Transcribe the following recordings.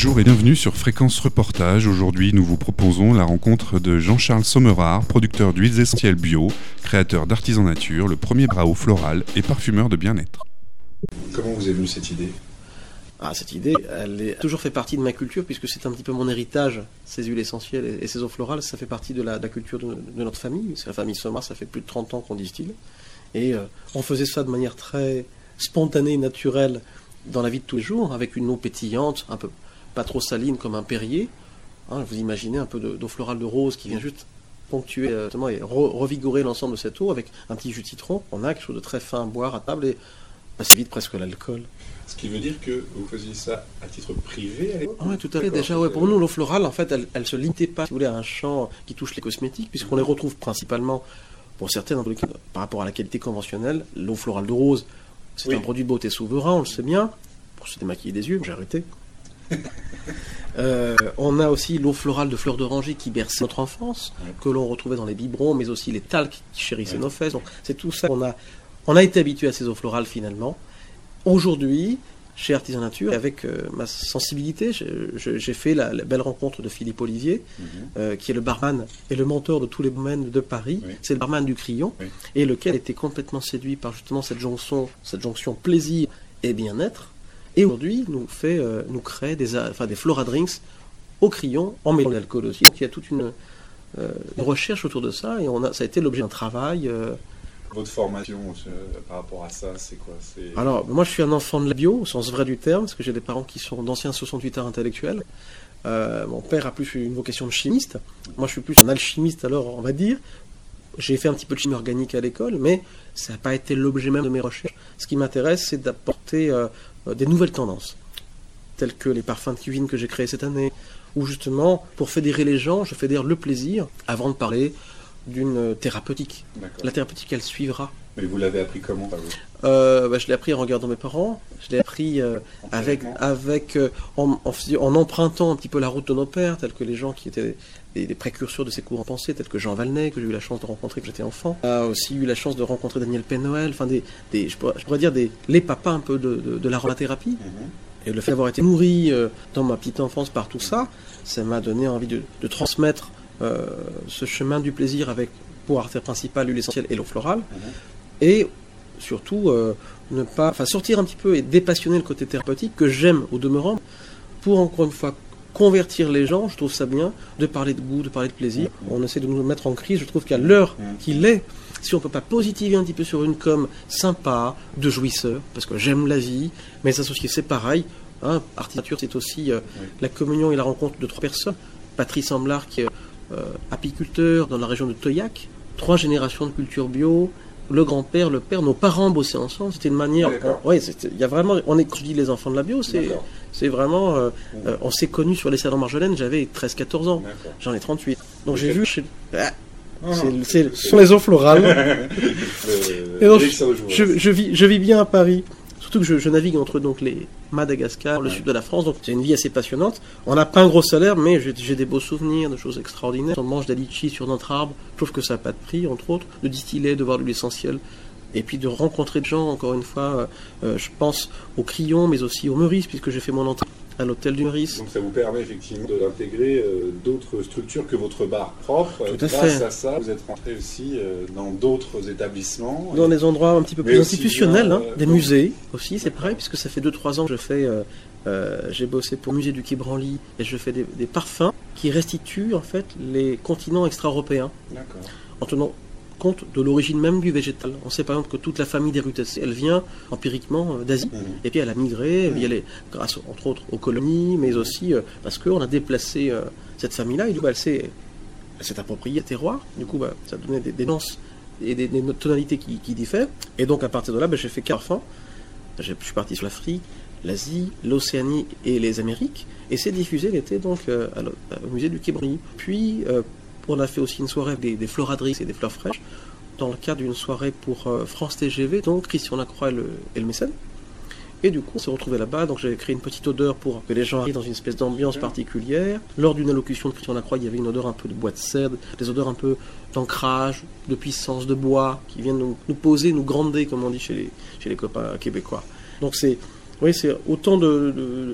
Bonjour et bienvenue sur Fréquence Reportage. Aujourd'hui, nous vous proposons la rencontre de Jean-Charles Sommerard, producteur d'huiles essentielles bio, créateur d'Artisan Nature, le premier brao floral et parfumeur de bien-être. Comment vous est venue cette idée ? Cette idée, elle a toujours fait partie de ma culture puisque c'est un petit peu mon héritage, ces huiles essentielles et ces eaux florales, ça fait partie de la culture de notre famille. C'est la famille Sommerard, ça fait plus de 30 ans qu'on distille. Et on faisait ça de manière très spontanée, naturelle, dans la vie de tous les jours, avec une eau pétillante, un peu pas trop saline comme un Perrier. Vous imaginez un peu d'eau florale de rose qui vient juste ponctuer et revigorer l'ensemble de cette eau avec un petit jus de citron. On a quelque chose de très fin à boire à table et ça évite presque l'alcool. Ce qui veut dire que vous faisiez ça à titre privé à l'époque ? Oui, tout à fait. Déjà, pour nous, l'eau florale, en fait, elle se limitait pas, si vous voulez, à un champ qui touche les cosmétiques, puisqu'on les retrouve principalement, pour certaines, dans tous les cas, par rapport à la qualité conventionnelle. L'eau florale de rose, c'est un produit de beauté souverain, on le sait bien. Pour se démaquiller des yeux, j'ai arrêté. On a aussi l'eau florale de fleurs d'oranger qui berce notre enfance, que l'on retrouvait dans les biberons, mais aussi les talcs qui chérissaient nos fesses. Donc, c'est tout ça on a été habitué à ces eaux florales finalement. Aujourd'hui, chez Artisan Nature, avec ma sensibilité, j'ai fait la belle rencontre de Philippe Olivier, qui est le barman et le mentor de tous les barman de Paris. Oui. C'est le barman du Crillon, et lequel était complètement séduit par justement cette jonction plaisir et bien-être. Et aujourd'hui, nous crée des Flora Drinks au Crillon, en mélange d'alcool aussi. Donc il y a toute une recherche autour de ça, et ça a été l'objet d'un travail. Votre formation par rapport à ça, c'est quoi ? Alors, moi je suis un enfant de la bio, au sens vrai du terme, parce que j'ai des parents qui sont d'anciens 68 arts intellectuels. Mon père a plus une vocation de chimiste. Moi je suis plus un alchimiste, alors on va dire. J'ai fait un petit peu de chimie organique à l'école, mais ça n'a pas été l'objet même de mes recherches. Ce qui m'intéresse, c'est d'apporter des nouvelles tendances, telles que les parfums de cuisine que j'ai créés cette année, où justement, pour fédérer les gens, je fédère le plaisir avant de parler d'une thérapeutique. D'accord. La thérapeutique, elle suivra. Mais vous l'avez appris comment, par exemple ? Je l'ai appris en regardant mes parents, je l'ai appris en empruntant un petit peu la route de nos pères, tels que les gens qui étaient des précurseurs de ces courants pensés, tels que Jean Valnet, que j'ai eu la chance de rencontrer quand j'étais enfant. J'ai aussi eu la chance de rencontrer Daniel Pénoël, je pourrais dire les papas un peu de l'aromathérapie. Et le fait d'avoir été nourri dans ma petite enfance par tout ça, ça m'a donné envie de transmettre ce chemin du plaisir avec, pour artère principale, l'huile essentielle et l'eau florale. Et surtout, sortir un petit peu et dépassionner le côté thérapeutique que j'aime au demeurant, pour encore une fois convertir les gens. Je trouve ça bien de parler de goût, de parler de plaisir. On essaie de nous mettre en crise. Je trouve qu'à l'heure qu'il est, si on ne peut pas positiver un petit peu sur une com sympa, de jouisseur, parce que j'aime la vie, mais s'associer, c'est pareil. Artisan Nature, c'est aussi la communion et la rencontre de 3 personnes. Patrice Amblard, qui est apiculteur dans la région de Teuillac, 3 générations de culture bio, le grand-père, le père, nos parents bossaient ensemble. C'était une manière. Il y a vraiment. Quand je dis les enfants de la bio, c'est vraiment. On s'est connus sur les salons Marjolaine. J'avais 13-14 ans. D'accord. J'en ai 38. Donc j'ai vu. Ce sont les eaux florales. Et donc, je vis bien à Paris. Surtout que je navigue entre donc les Madagascar, le sud de la France, donc c'est une vie assez passionnante. On n'a pas un gros salaire, mais j'ai des beaux souvenirs, de choses extraordinaires. On mange des litchis sur notre arbre, je trouve que ça n'a pas de prix, entre autres, de distiller, de voir l'huile essentielle, et puis de rencontrer des gens, encore une fois, je pense au Crillon, mais aussi au Meurice, puisque j'ai fait mon entrée à l'hôtel du Meurice. Donc ça vous permet effectivement d'intégrer d'autres structures que votre bar propre. Tout à Grâce fait. à ça, vous êtes rentré aussi dans d'autres établissements. Dans des endroits un petit peu plus institutionnels, des musées aussi, c'est pareil, puisque ça fait 2-3 ans que je fais... j'ai bossé pour le musée du Quai Branly et je fais des parfums qui restituent en fait les continents extra-européens. D'accord. En tenant compte de l'origine même du végétal. On sait par exemple que toute la famille des rutacées, elle vient empiriquement d'Asie, et puis elle a migré, grâce entre autres aux colonies, mais aussi parce qu'on a déplacé cette famille-là, et du coup elle s'est appropriée le terroir, du coup ça donnait des nuances et des tonalités qui diffèrent, et donc à partir de là, j'ai fait 4 parfums. Je suis parti sur l'Afrique, l'Asie, l'Océanie et les Amériques, et c'est diffusé l'été donc au musée du Quai Branly. Puis on a fait aussi une soirée avec des floradrices et des fleurs fraîches, dans le cadre d'une soirée pour France TGV, donc Christian Lacroix et le mécène. Et du coup, on s'est retrouvés là-bas, donc j'avais créé une petite odeur pour que les gens arrivent dans une espèce d'ambiance particulière. Lors d'une allocution de Christian Lacroix, il y avait une odeur un peu de bois de cèdre, des odeurs un peu d'ancrage, de puissance, de bois, qui viennent nous poser, nous grander, comme on dit chez les copains québécois. Donc c'est autant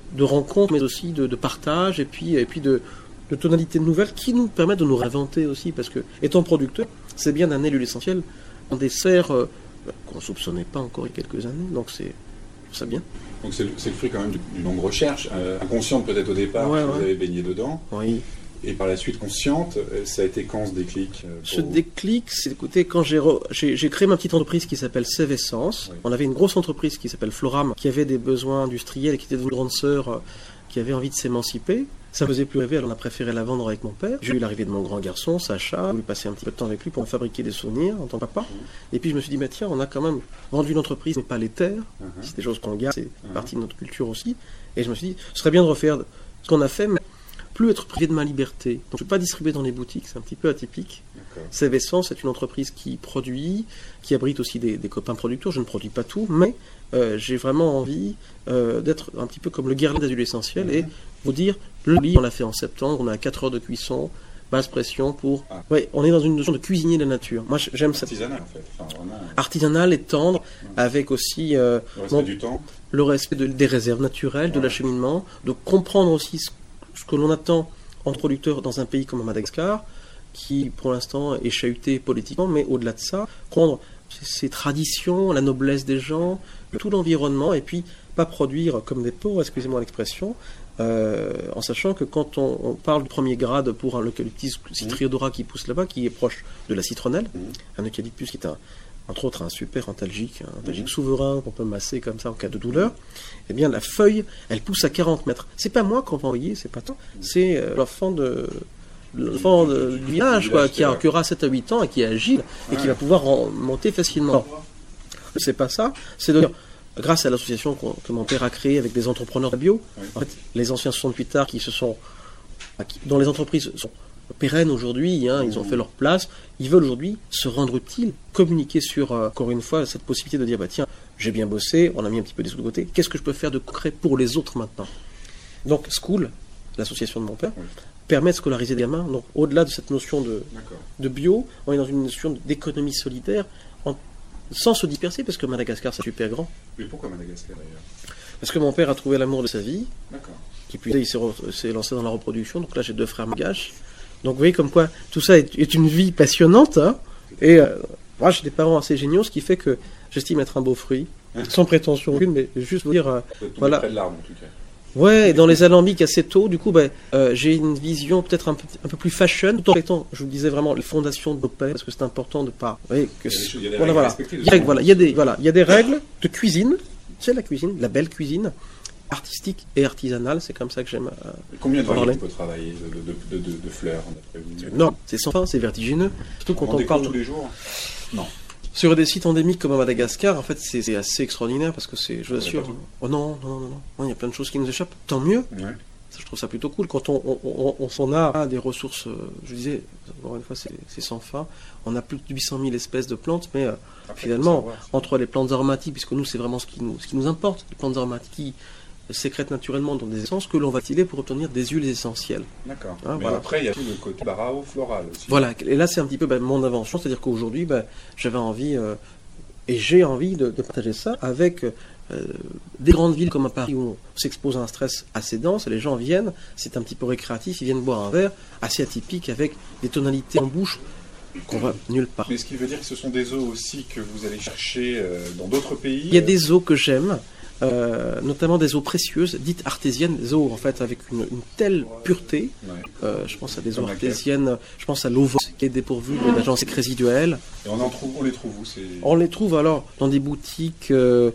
de rencontres, mais aussi de partage, et puis de tonalités nouvelles qui nous permettent de nous réinventer aussi, parce que, étant producteur, c'est bien d'amener l'huile essentielle dans des serres qu'on ne soupçonnait pas encore il y a quelques années, donc c'est bien. Donc c'est le fruit quand même d'une longue recherche, inconsciente peut-être au départ, Ouais, que ouais. vous avez baigné dedans, Oui. et par la suite consciente, ça a été quand ce déclic pour Ce vous déclic, c'est écoutez, quand j'ai créé ma petite entreprise qui s'appelle Sève Essence. Oui. On avait une grosse entreprise qui s'appelle Floram, qui avait des besoins industriels et qui était devenue grande sœur, qui avait envie de s'émanciper. Ça me faisait plus rêver, alors on a préféré la vendre avec mon père. J'ai eu l'arrivée de mon grand garçon, Sacha, j'ai voulu passer un petit peu de temps avec lui pour me fabriquer des souvenirs en tant que papa. Et puis je me suis dit, bah tiens, on a quand même vendu une entreprise, mais pas les terres. C'est des choses qu'on garde, c'est partie de notre culture aussi. Et je me suis dit, ce serait bien de refaire ce qu'on a fait, mais plus être privé de ma liberté. Donc je ne vais pas distribuer dans les boutiques, c'est un petit peu atypique. D'accord. Sève Essence, c'est une entreprise qui produit, qui abrite aussi des copains producteurs. Je ne produis pas tout, mais j'ai vraiment envie d'être un petit peu comme le Guerlain des huiles essentielles et vous dire, le lit, on l'a fait en septembre, on a 4 heures de cuisson, basse pression pour... Ah. Ouais, on est dans une notion de cuisinier de la nature. Moi, j'aime ça. Artisanal en fait, enfin, vraiment, Artisanal et tendre, avec aussi le respect mon- du temps. le respect des réserves naturelles, de Ouais. l'acheminement, de comprendre aussi ce que l'on attend en producteur dans un pays comme Madagascar, qui pour l'instant est chahuté politiquement, mais au-delà de ça, comprendre ses traditions, la noblesse des gens, tout l'environnement, et puis pas produire comme des pauvres, excusez-moi l'expression, en sachant que quand on parle du premier grade pour un l'eucalyptus citriodora qui pousse là-bas, qui est proche de la citronnelle, un eucalyptus qui est entre autres un super antalgique souverain qu'on peut masser comme ça en cas de douleur, eh bien la feuille, elle pousse à 40 mètres. C'est pas moi qu'on va envoyer, c'est pas tant, c'est l'enfant du village, quoi, qui aura 7 à 8 ans et qui est agile et qui va pouvoir monter facilement. Non, c'est pas ça, c'est de dire, grâce à l'association que mon père a créée avec des entrepreneurs bio, en fait, les anciens 68 arts dont les entreprises sont pérennes aujourd'hui, ils ont fait leur place, ils veulent aujourd'hui se rendre utiles, communiquer sur, encore une fois, cette possibilité de dire, bah tiens, j'ai bien bossé, on a mis un petit peu des sous de côté, qu'est-ce que je peux faire de concret pour les autres maintenant? Donc School, l'association de mon père, permet de scolariser des gamins, donc au-delà de cette notion de bio, on est dans une notion d'économie solidaire, sans se disperser, parce que Madagascar c'est super grand. Mais pourquoi Madagascar d'ailleurs? Parce que mon père a trouvé l'amour de sa vie, D'accord. qui puis il s'est lancé dans la reproduction, donc là j'ai 2 frères malgaches. Donc vous voyez comme quoi tout ça est une vie passionnante, hein. Et moi j'ai des parents assez géniaux, ce qui fait que j'estime être un beau fruit, sans prétention aucune, mais juste vous dire, voilà. Près de l'arbre en tout cas. Ouais, et dans les alambics assez tôt, du coup, j'ai une vision peut-être un peu plus fashion, tout en étant, je vous disais vraiment, les fondations de nos pères, parce que c'est important de pas... Vous voyez, que Il y a des règles à respecter. il y a des règles de cuisine, c'est la cuisine, la belle cuisine, artistique et artisanale, c'est comme ça que j'aime Combien de parler. variétés on peut travailler de fleurs d'après vous? Non, c'est sans fin, c'est vertigineux, surtout quand On on découvre parle... tous les jours? Non. Sur des sites endémiques comme à Madagascar, en fait, c'est assez extraordinaire parce que c'est, je vous assure... Oh non, il y a plein de choses qui nous échappent, tant mieux. Ouais. Ça, je trouve ça plutôt cool quand on s'en a des ressources, je disais, encore une fois, c'est sans fin. On a plus de 800 000 espèces de plantes, mais finalement, entre les plantes aromatiques, puisque nous, c'est vraiment ce qui nous importe, les plantes aromatiques qui sécrètent naturellement dans des essences que l'on va tirer pour obtenir des huiles essentielles. D'accord. Hein, Mais voilà. après, il y a tout le côté barao-floral aussi. Voilà, et là, c'est un petit peu mon invention, c'est-à-dire qu'aujourd'hui, j'avais envie, et j'ai envie de partager ça avec des grandes villes comme à Paris où on s'expose à un stress assez dense, les gens viennent, c'est un petit peu récréatif, ils viennent boire un verre assez atypique avec des tonalités en bouche qu'on va nulle part. Mais ce qui veut dire que ce sont des eaux aussi que vous allez chercher dans d'autres pays. Il y a des eaux que j'aime, notamment des eaux précieuses, dites artésiennes, des eaux en fait avec une telle pureté. Ouais. Je pense à des eaux Comme laquelle? artésiennes, je pense à l'eau vente qui est dépourvue d'agents résiduels. Et on les trouve où On les trouve alors dans des boutiques,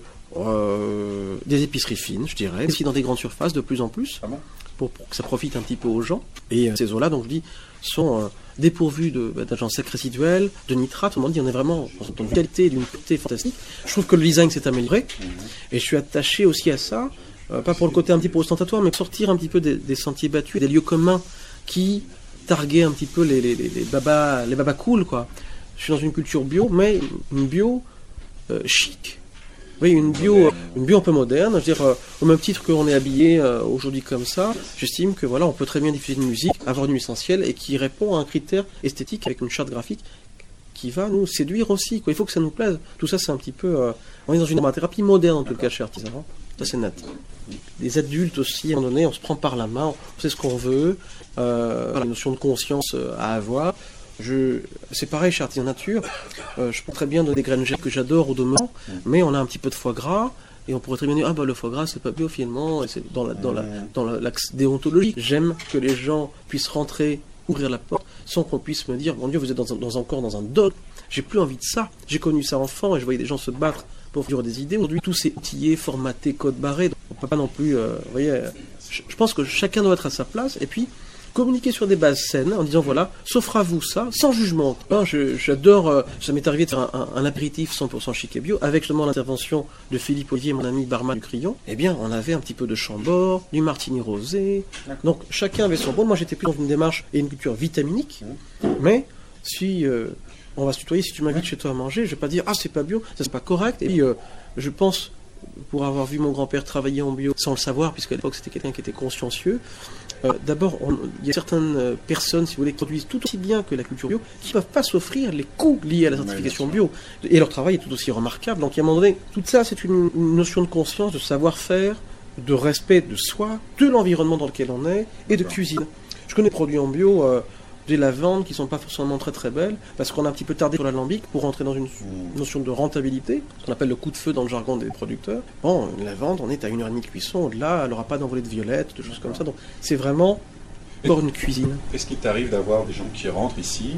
des épiceries fines, je dirais, aussi dans des grandes surfaces de plus en plus, Ah bon? pour que ça profite un petit peu aux gens. Et ces eaux-là, donc je dis, sont dépourvues d'agents secs résiduels, de nitrates. On dit, on est vraiment dans une qualité, d'une pureté fantastique. Je trouve que le design s'est amélioré, et je suis attaché aussi à ça, pas pour le côté un petit peu ostentatoire, mais sortir un petit peu des sentiers battus, des lieux communs qui targuaient un petit peu les babas cool, quoi. Je suis dans une culture bio, mais une bio chic. Oui, une bio un peu moderne. Je veux dire, au même titre qu'on est habillé aujourd'hui comme ça, j'estime que voilà, on peut très bien diffuser une musique, avoir une essentielle et qui répond à un critère esthétique avec une charte graphique qui va nous séduire aussi, quoi. Il faut que ça nous plaise. Tout ça, c'est un petit peu... on est dans une aromathérapie moderne, en tout cas, chez Artisanat. ça c'est net. Les adultes aussi, à un moment donné, on se prend par la main, on sait ce qu'on veut, la notion de conscience à avoir. C'est pareil chez Artisan Nature, je peux très bien donner des graines germes que j'adore au demeurant, mais on a un petit peu de foie gras, et on pourrait très bien dire, le foie gras c'est pas bio finalement, et c'est dans l'axe déontologique. J'aime que les gens puissent rentrer, ouvrir la porte, sans qu'on puisse me dire, mon Dieu, vous êtes encore dans un dogme, j'ai plus envie de ça, j'ai connu ça enfant, et je voyais des gens se battre pour faire des idées. Aujourd'hui, tout c'est outillé, formaté, code barré, donc on peut pas non plus, vous voyez, je pense que chacun doit être à sa place, et puis, communiquer sur des bases saines en disant voilà, s'offre à vous ça, sans jugement. J'adore, ça m'est arrivé de faire un apéritif 100% chic et bio, avec justement l'intervention de Philippe Olivier, mon ami barman du Crillon. Eh bien, on avait un petit peu de Chambord, du martini rosé. Donc, chacun avait son bon. Moi, j'étais plus dans une démarche et une culture vitaminique. Mais, si on va se tutoyer, si tu m'invites chez toi à manger, je vais pas dire c'est pas bio, ça c'est pas correct. Et puis, je pense, pour avoir vu mon grand-père travailler en bio sans le savoir, puisqu'à l'époque c'était quelqu'un qui était consciencieux, d'abord, il y a certaines personnes, si vous voulez, qui produisent tout aussi bien que la culture bio, qui ne peuvent pas s'offrir les coûts liés à la certification bio. Et leur travail est tout aussi remarquable. Donc, à un moment donné, tout ça, c'est une notion de conscience, de savoir-faire, de respect de soi, de l'environnement dans lequel on est, et de cuisine. Je connais des produits en bio, des lavandes qui ne sont pas forcément très très belles, parce qu'on a un petit peu tardé sur l'alambic pour rentrer dans une notion de rentabilité, ce qu'on appelle le coup de feu dans le jargon des producteurs. Bon, une lavande, on est à 1h30 de cuisson, au-delà, elle n'aura pas d'envolée de violettes, de choses comme ça, donc c'est vraiment pour une cuisine. Est-ce qu'il t'arrive d'avoir des gens qui rentrent ici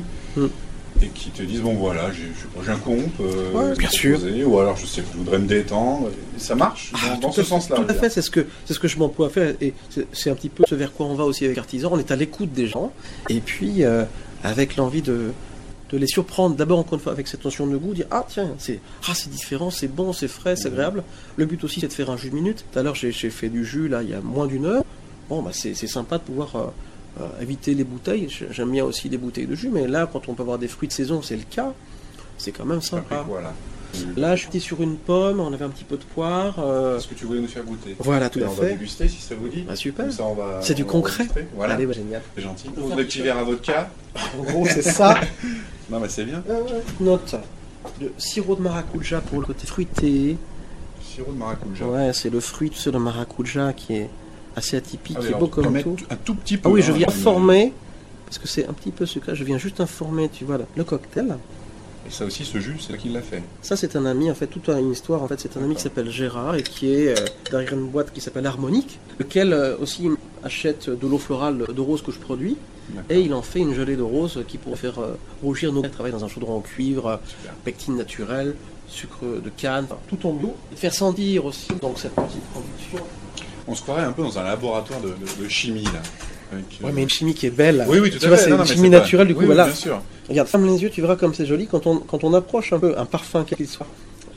et qui te disent bon voilà, j'ai un comp, bien sûr, ou alors je sais que je voudrais me détendre, ça marche dans ce sens-là. Tout à fait, c'est ce que je m'emploie à faire, et c'est un petit peu ce vers quoi on va aussi avec Artisan. On est à l'écoute des gens, et puis avec l'envie de les surprendre, d'abord encore une fois avec cette notion de goût, dire tiens, c'est différent, c'est bon, c'est frais, c'est agréable. Le but aussi c'est de faire un jus de minute. Tout à l'heure j'ai fait du jus là il y a moins d'une heure. Bon c'est sympa de pouvoir éviter les bouteilles. J'aime bien aussi les bouteilles de jus, mais là quand on peut avoir des fruits de saison, c'est le cas, c'est quand même sympa. Voilà. Là, je suis sur une pomme, on avait un petit peu de poire. Est-ce que tu voulais nous faire goûter? Voilà, tout à fait. On va déguster si ça vous dit. Super. Ça, c'est du concret. Voilà. Allez, génial. C'est gentil. Le petit verre à vodka. En gros, c'est ça. Non, mais c'est bien. Note de sirop de maracuja pour le côté fruité. Sirop de maracuja. Ouais, c'est le fruit de maracuja qui est assez atypique, qui est beau comme tout. Un tout petit peu. Ah oui, je viens informer, parce que c'est un petit peu sucré, je viens juste informer, tu vois, le cocktail. Et ça aussi, ce jus, c'est là qu'il l'a fait. Ça, c'est un ami, en fait, toute une histoire. En fait, c'est un ami qui s'appelle Gérard et qui est derrière une boîte qui s'appelle Harmonique, lequel aussi achète de l'eau florale de rose que je produis. Et il en fait une gelée de rose qui pourrait faire rougir nos... Il travaille dans un chaudron en cuivre, pectine naturelle, sucre de canne, tout en bio. Et faire sentir aussi donc cette petite production. On se croirait un peu dans un laboratoire de chimie, là. Oui, mais une chimie qui est belle. Oui, tout à fait. C'est une chimie naturelle, du coup, voilà. Bien sûr. Regarde, ferme les yeux, tu verras comme c'est joli. Quand on approche un peu un parfum quel qu'il soit,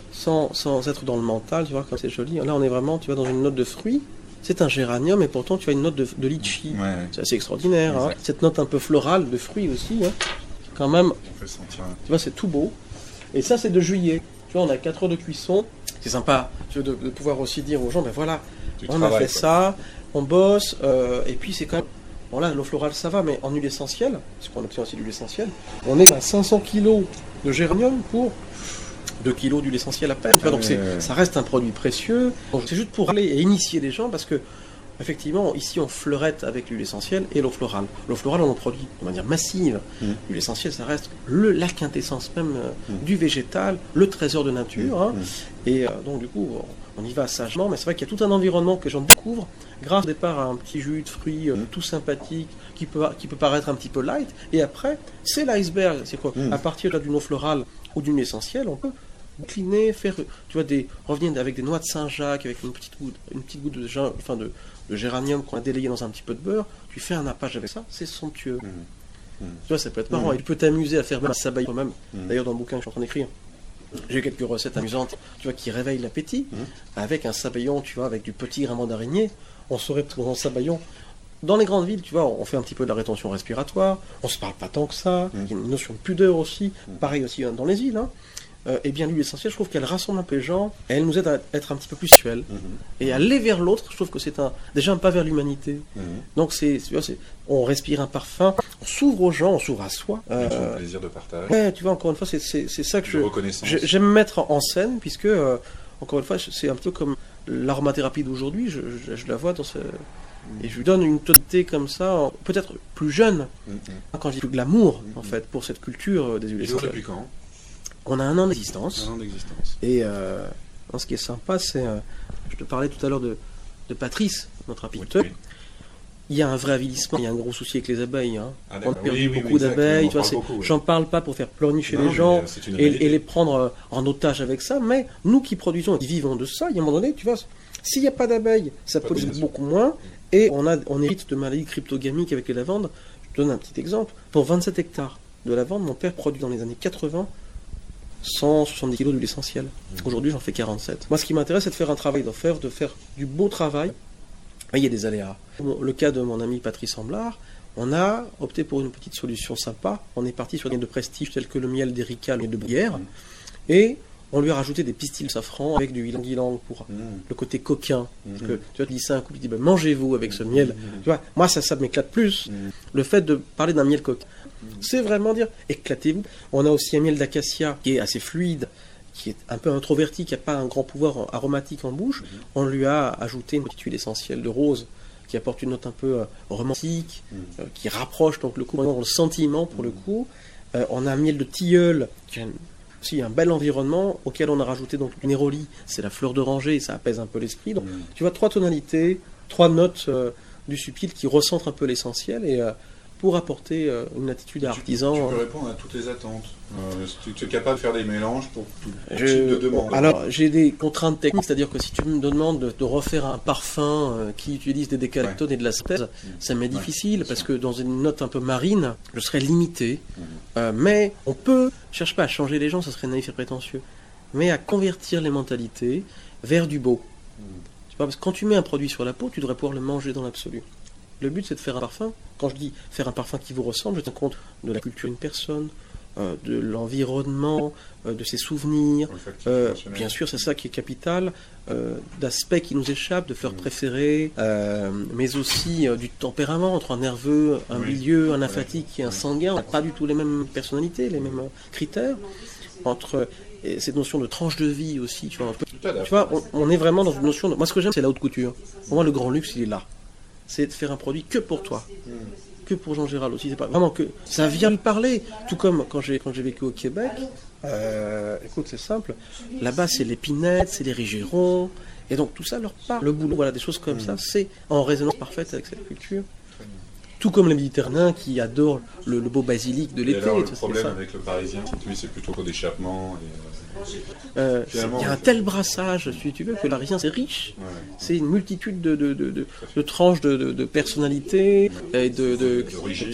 sans être dans le mental, tu vois comme c'est joli. Là, on est vraiment, tu vois, dans une note de fruits. C'est un géranium, et pourtant, tu as une note de litchi. Ouais. C'est assez extraordinaire. Hein. Cette note un peu florale de fruits aussi, hein. Quand même. On fait sentir. Tu vois, c'est tout beau. Et ça, c'est de juillet. Tu vois, on a 4 heures de cuisson. C'est sympa, tu vois, de pouvoir aussi dire aux gens, ben voilà, on a fait ça, on bosse, et puis c'est quand même... Bon là, l'eau florale ça va, mais en huile essentielle, parce qu'on obtient aussi de l'huile essentielle, on est à 500 kg de géranium pour 2 kg d'huile essentielle à peine. Donc ça reste un produit précieux. Donc c'est juste pour aller et initier les gens, parce que effectivement, ici on fleurette avec l'huile essentielle et l'eau florale. L'eau florale on en produit de manière massive. L'huile essentielle ça reste la quintessence même du végétal, le trésor de nature. Hein. Et donc du coup, on y va sagement, mais c'est vrai qu'il y a tout un environnement que les gens découvrent grâce au départ à un petit jus de fruits tout sympathique qui peut paraître un petit peu light. Et après, c'est l'iceberg. C'est quoi? À partir d'une eau florale ou d'une essentielle, on peut décliner, faire, tu vois, revenir avec des noix de Saint-Jacques, avec une petite goutte de géranium qu'on a délayé dans un petit peu de beurre. Tu fais un nappage avec ça, c'est somptueux. Tu vois, ça peut être marrant. Et tu peux t'amuser à faire même un sabayon même. D'ailleurs, dans le bouquin que je suis en train d'écrire, j'ai quelques recettes amusantes, tu vois, qui réveillent l'appétit, avec un sabayon, tu vois, avec du petit grain d'araignée. On saurait dans un sabayon. Dans les grandes villes, tu vois, on fait un petit peu de la rétention respiratoire, on se parle pas tant que ça, il y a une notion de pudeur aussi, pareil aussi dans les îles, hein. Et bien l'huile essentielle, je trouve qu'elle rassemble un peu les gens, et elle nous aide à être un petit peu plus sexuels. Et aller vers l'autre, je trouve que c'est déjà un pas vers l'humanité. Donc on respire un parfum, on s'ouvre aux gens, on s'ouvre à soi. Le plaisir de partage. Ouais, tu vois, encore une fois, c'est ça que reconnaissance. j'aime mettre en scène, puisque, encore une fois, c'est un peu comme l'aromathérapie d'aujourd'hui, je la vois dans ce... Et je lui donne une tonalité comme ça, peut-être plus jeune, quand je dis plus glamour, en fait, pour cette culture des huiles essentielles. Depuis quand? On a 1 an d'existence. 1 an d'existence. Et ce qui est sympa, c'est... je te parlais tout à l'heure de Patrice, notre apiculteur. Oui. Il y a un vrai avilissement, il y a un gros souci avec les abeilles. Hein. Ah, on a perdu beaucoup exact, d'abeilles. on en Tu vois, parle beaucoup, oui. j'en parle pas pour faire pleurnicher Non, les mais gens c'est une et réalité. les prendre en otage avec ça, mais nous qui produisons et qui vivons de ça, il y a un moment donné, tu vois, s'il n'y a pas d'abeilles, ça Pas pollue de beaucoup moins, et on évite de maladies cryptogamiques avec les lavandes. Je te donne un petit exemple. Pour 27 hectares de lavande, mon père produit dans les années 80 170 kg d'huile essentielle. Aujourd'hui, j'en fais 47. Moi, ce qui m'intéresse, c'est de faire un travail d'enfer, de faire du beau travail. Mais il y a des aléas. Bon, le cas de mon ami Patrice Amblard, on a opté pour une petite solution sympa. On est parti sur des de prestige tels que le miel d'Erica et de Bruyère. Et on lui a rajouté des pistils safran avec du ylang-ylang pour le côté coquin. Parce que tu vois, tu dis ça à un couple, tu dis ben, mangez-vous avec ce miel. Tu vois, moi, ça m'éclate plus. Le fait de parler d'un miel coquin, c'est vraiment dire éclatez-vous. On a aussi un miel d'acacia qui est assez fluide, qui est un peu introverti, qui n'a pas un grand pouvoir aromatique en bouche. On lui a ajouté une petite huile essentielle de rose qui apporte une note un peu romantique, qui rapproche donc le coup dans le sentiment pour le coup. On a un miel de tilleul qui a aussi un bel environnement auquel on a rajouté donc du néroli, c'est la fleur d'oranger et ça apaise un peu l'esprit. Donc tu vois 3 tonalités, 3 notes du subtil qui recentrent un peu l'essentiel et pour apporter une attitude artisan. Tu peux répondre à toutes les attentes. Tu es capable de faire des mélanges pour tout type de demande. Alors, j'ai des contraintes techniques, c'est-à-dire que si tu me demandes de refaire un parfum qui utilise des décalactones et de la synthèse, ça m'est difficile parce que dans une note un peu marine, je serais limité. Mais on peut, je cherche pas à changer les gens, ça serait naïf et prétentieux, mais à convertir les mentalités vers du beau. Tu vois, parce que quand tu mets un produit sur la peau, tu devrais pouvoir le manger dans l'absolu. Le but, c'est de faire un parfum. Quand je dis faire un parfum qui vous ressemble, je tiens compte de la culture d'une personne, de l'environnement, de ses souvenirs. Bien sûr, c'est ça qui est capital, d'aspects qui nous échappent, de fleurs préférées, mais aussi du tempérament entre un nerveux, un milieu, un lymphatique et un sanguin. On n'a pas du tout les mêmes personnalités, les mêmes critères. Entre cette notion de tranche de vie aussi, tu vois, tu vois, on est vraiment dans une notion de... Moi, ce que j'aime, c'est la haute couture. Pour moi, le grand luxe, il est là. C'est de faire un produit que pour toi, que pour Jean Gérald aussi. C'est pas vraiment que ça vient lui parler. Tout comme quand j'ai vécu au Québec. Écoute, c'est simple. Là-bas, c'est l'épinette, c'est les rigérons, et donc tout ça leur parle. Le boulot, voilà, des choses comme ça, c'est en résonance parfaite avec cette culture. Tout comme les Méditerranéens qui adorent le beau basilic de l'été. Le problème avec le Parisien, c'est plutôt pour d'échappement. Il y a un tel brassage, si tu veux, que le Parisien c'est riche. Ouais. C'est une multitude de tranches de personnalité et d'origine.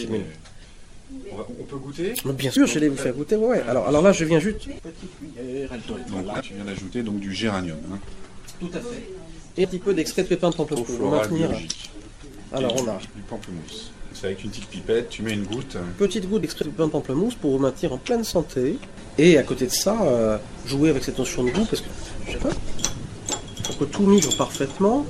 On peut goûter ? Bien sûr, je vais vous faire goûter. Ouais. Alors là, je viens juste. Petite cuillère, donc là, tu viens d'ajouter donc du géranium. Hein. Tout à fait. Et un petit peu d'extrait de pépins de pamplemousse pour maintenir. Alors on a du pamplemousse. C'est avec une petite pipette, tu mets une goutte. Petite goutte d'extrait de pépins de pamplemousse pour vous maintenir en pleine santé. Et à côté de ça, jouer avec cette notion de goût parce que je sais pas, pour que tout migre parfaitement.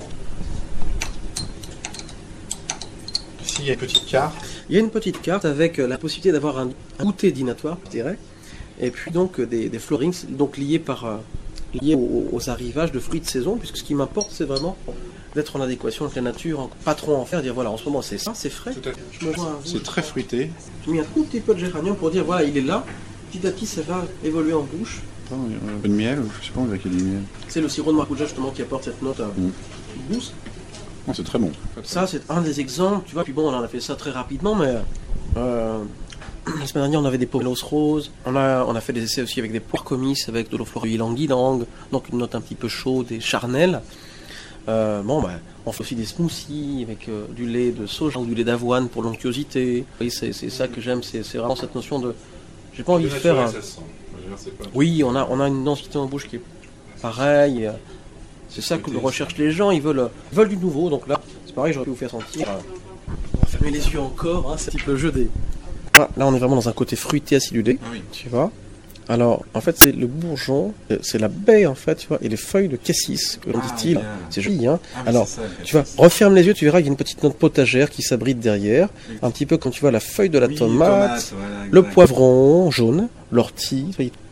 Ici, il y a une petite carte. Il y a une petite carte avec la possibilité d'avoir un goûter dînatoire, je dirais. Et puis donc des florings donc liés aux arrivages de fruits de saison, puisque ce qui m'importe, c'est vraiment d'être en adéquation avec la nature, pas trop en faire, dire voilà, en ce moment c'est ça, c'est frais. C'est très fruité. J'ai mis un tout petit peu de géranium pour dire voilà, il est là. Petit à petit, ça va évoluer en bouche. Un peu de miel, je sais pas, on dirait qu'il y a du miel. C'est le sirop de maracuja justement qui apporte cette note douce. Non, c'est très bon. Ça, c'est un des exemples, tu vois. Puis bon, on en a fait ça très rapidement, mais la semaine dernière, on avait des pomelos roses. On a fait des essais aussi avec des poires comices, avec de l'eau florale ylang-ylang, donc une note un petit peu chaude et charnelle. On fait aussi des smoothies avec du lait de soja ou du lait d'avoine pour l'onctuosité. Oui, c'est ça que j'aime, c'est vraiment cette notion de... J'ai pas envie de faire... Oui, on a une densité en bouche qui est pareille. C'est ça que recherchent les gens, ils veulent du nouveau. Donc là, c'est pareil, j'aurais pu vous faire sentir. On va fermer les yeux encore, hein, c'est un petit peu le jeu des... Là, on est vraiment dans un côté fruité acidulé, tu vois. Alors, en fait, c'est le bourgeon, c'est la baie, en fait, tu vois, et les feuilles de cassis, comme dit-il. C'est joli, hein. Alors, tu vois, referme les yeux, tu verras qu'il y a une petite note potagère qui s'abrite derrière. Un petit peu comme tu vois la feuille de la tomate, le poivron jaune, l'ortie.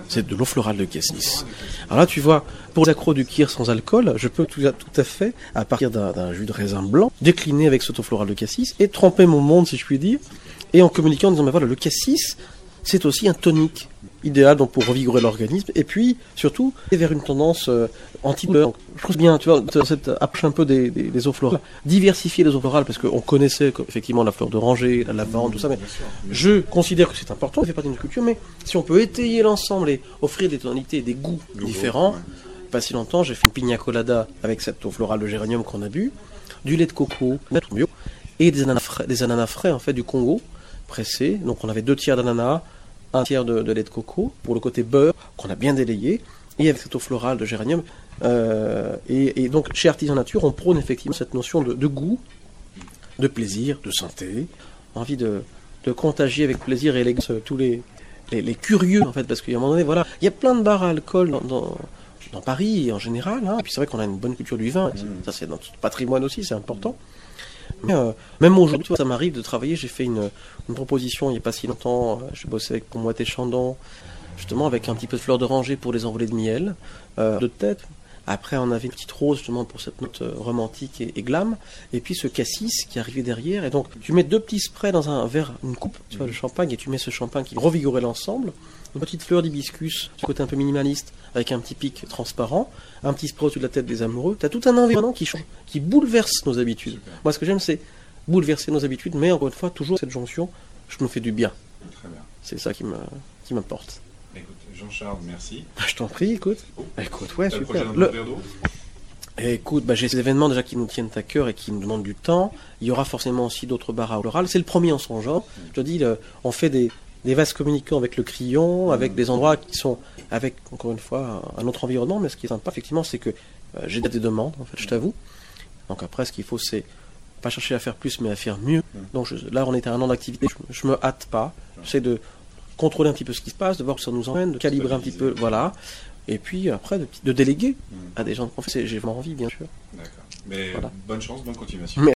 C'est de l'eau florale de cassis. Alors là, tu vois, pour les accros du kir sans alcool, je peux tout à fait, à partir d'un jus de raisin blanc, décliner avec cette eau florale de cassis et tremper mon monde, si je puis dire, et en communiquant en disant, mais voilà, le cassis, c'est aussi un tonique idéal donc pour revigorer l'organisme, et puis, surtout, vers une tendance anti-douleur. Je trouve bien, tu vois, cette approche un peu des eaux florales, diversifier les eaux florales, parce qu'on connaissait effectivement la fleur d'oranger, la lavande, tout ça, mais je considère que c'est important, ça fait partie de notre culture, mais si on peut étayer l'ensemble et offrir des tonalités et des goûts différents, pas si longtemps, j'ai fait une pina colada avec cette eau florale de géranium qu'on a bu, du lait de coco, bio, et des ananas frais, en fait, du Congo, pressés. Donc on avait 2 tiers d'ananas, 1 tiers de lait de coco, pour le côté beurre, qu'on a bien délayé, et avec cette eau florale de géranium. Et donc, chez Artisan Nature, on prône effectivement cette notion de goût, de plaisir, de santé, envie de contagier avec plaisir et élégance tous les curieux, en fait, parce qu'à un moment donné, voilà, il y a plein de bars à alcool dans Paris en général, hein, et puis c'est vrai qu'on a une bonne culture du vin, ça c'est notre patrimoine aussi, c'est important. Mais, même aujourd'hui, ça m'arrive de travailler. J'ai fait une proposition il n'y a pas si longtemps. Je bossais avec Moët & Chandon, justement avec un petit peu de fleurs d'oranger pour les envolées de miel, de tête. Après, on avait une petite rose justement pour cette note romantique et glam. Et puis ce cassis qui arrivait derrière. Et donc, tu mets 2 petits sprays dans un verre, une coupe, tu vois, de champagne, et tu mets ce champagne qui revigorait l'ensemble. Une petite fleur d'hibiscus, ce côté un peu minimaliste, avec un petit pic transparent, un petit spray au-dessus de la tête des amoureux. Tu as tout un environnement qui change, qui bouleverse nos habitudes. Super. Moi, ce que j'aime, c'est bouleverser nos habitudes, mais encore une fois, toujours cette jonction, je me fais du bien. Très bien. C'est ça qui m'importe. Écoute, Jean-Charles, merci. Je t'en prie, écoute. Écoute, ouais, super. Verre d'eau ? Écoute, j'ai ces événements déjà qui nous tiennent à cœur et qui nous demandent du temps. Il y aura forcément aussi d'autres bars à l'oral. C'est le premier en son genre. Je te dis, on fait des vases communicants avec le crayon, avec des endroits qui sont avec, encore une fois, un autre environnement. Mais ce qui est sympa, effectivement, c'est que j'ai des demandes, en fait, je t'avoue. Donc après, ce qu'il faut, c'est pas chercher à faire plus, mais à faire mieux. Donc là, on est à 1 an d'activité. Je me hâte pas. J'essaie de contrôler un petit peu ce qui se passe, de voir où ça nous emmène, de calibrer un petit peu, voilà. Et puis après, de déléguer à des gens de confiance. J'ai vraiment envie, bien sûr. D'accord. Mais voilà. Bonne chance, bonne continuation. Merci.